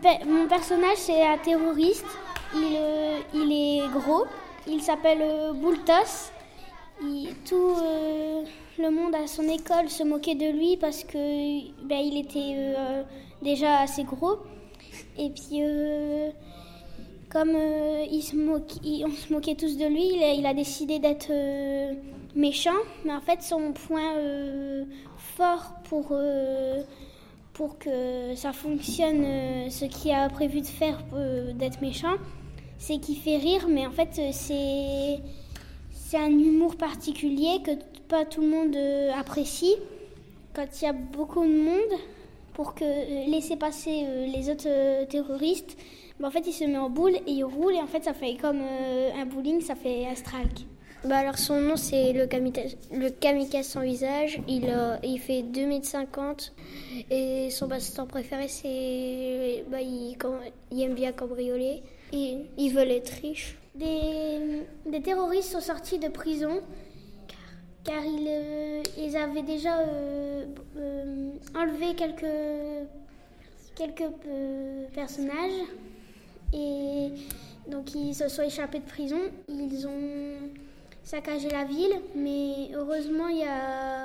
Mon personnage, c'est un terroriste. Il est gros. Il s'appelle Boultos. Tout le monde à son école se moquait de lui parce que il était déjà assez gros. Et puis, comme on se moquait tous de lui, il a décidé d'être méchant. Mais en fait, son point fort pour que ça fonctionne, ce qu'il a prévu de faire d'être méchant, c'est qu'il fait rire. Mais en fait, c'est un humour particulier que pas tout le monde apprécie. Quand il y a beaucoup de monde, pour laisser passer les autres terroristes, en fait, il se met en boule et il roule. Et en fait, ça fait comme un bowling, ça fait un strike. Alors son nom, c'est le kamikaze sans visage. Il fait 2,50 m. Et son passe-temps préféré, c'est... il aime bien cambrioler. Il veut être riche. Des terroristes sont sortis de prison car ils avaient déjà enlevé quelques personnages et donc ils se sont échappés de prison. Ils ont saccagé la ville, mais heureusement il y a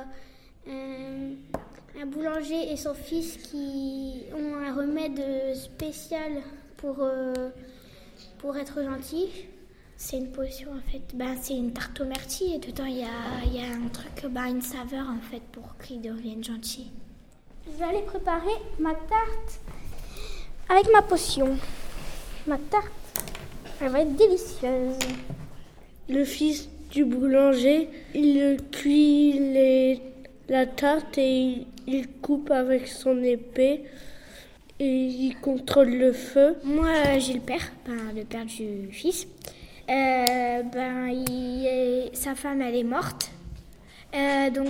un boulanger et son fils qui ont un remède spécial pour être gentils. C'est une potion en fait. C'est une tarte aux myrtilles et dedans il y a un truc, une saveur en fait pour qu'ils deviennent gentils. Je vais aller préparer ma tarte avec ma potion. Ma tarte, elle va être délicieuse. Le fils du boulanger, il cuit la tarte et il coupe avec son épée et il contrôle le feu. Moi j'ai le père du fils. Sa femme elle est morte, donc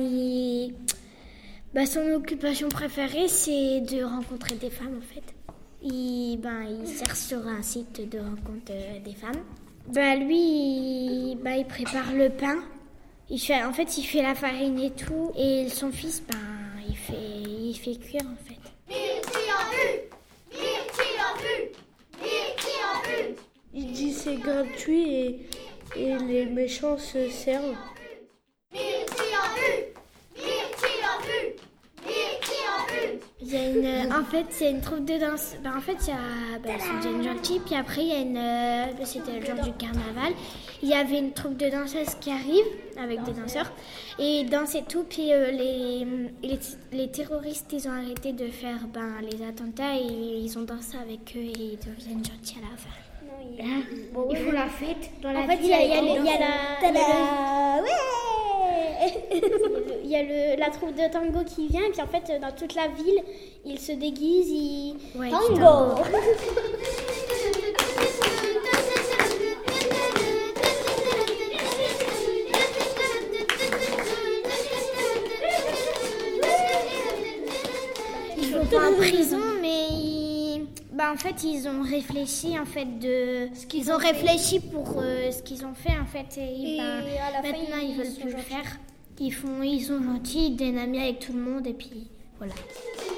son occupation préférée c'est de rencontrer des femmes en fait. Il sert sur un site de rencontre des femmes. Lui il prépare le pain, il fait la farine et tout, et son fils il fait cuire en fait. Myrtille en vue, Myrtille en vue, Myrtille en vue. Il dit c'est gratuit et les méchants se servent. Myrtille en vue, Myrtille en vue, Myrtille en vue. C'est une troupe de danse. C'est une gentille. Puis après, il y a c'était le jour du carnaval. Il y avait une troupe de danseuses qui arrive avec des danseurs et dansent et tout. Puis les terroristes, ils ont arrêté de faire les attentats et ils ont dansé avec eux et ils deviennent gentils à la fin. Ils font la fête dans la ville. Il y a la troupe de tango qui vient, et puis en fait, dans toute la ville, ils se déguisent. Tango. Ils vont pas en prison, mais en fait, ils ont réfléchi pour ce qu'ils ont fait en fait et maintenant ils veulent plus le faire. Ils sont gentils, ils deviennent amis avec tout le monde et puis voilà.